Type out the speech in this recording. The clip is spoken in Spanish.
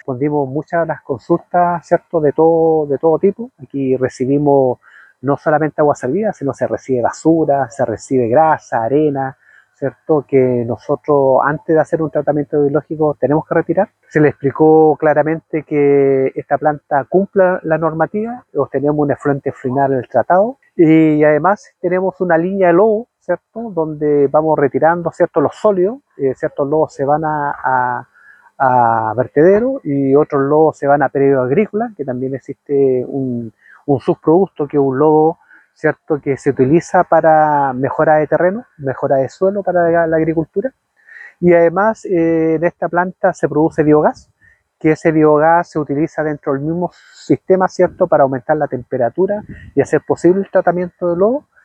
respondimos muchas de las consultas, ¿cierto? De todo tipo. Aquí recibimos no solamente agua servida, sino se recibe basura, se recibe grasa, arena, ¿cierto? Que nosotros antes de hacer un tratamiento biológico tenemos que retirar. Se le explicó claramente que esta planta cumple la normativa, tenemos un efluente final del tratado y además tenemos una línea de lodo, ¿cierto? Donde vamos retirando, ¿cierto? Los sólidos, ciertos lodos se van a vertedero y otros lodos se van a periodo agrícola, que también existe un subproducto que es un lodo, ¿cierto? Que se utiliza para mejora de terreno, mejora de suelo para la agricultura. Y además en esta planta se produce biogás, que ese biogás se utiliza dentro del mismo sistema, ¿cierto? Para aumentar la temperatura y hacer posible el tratamiento del lodo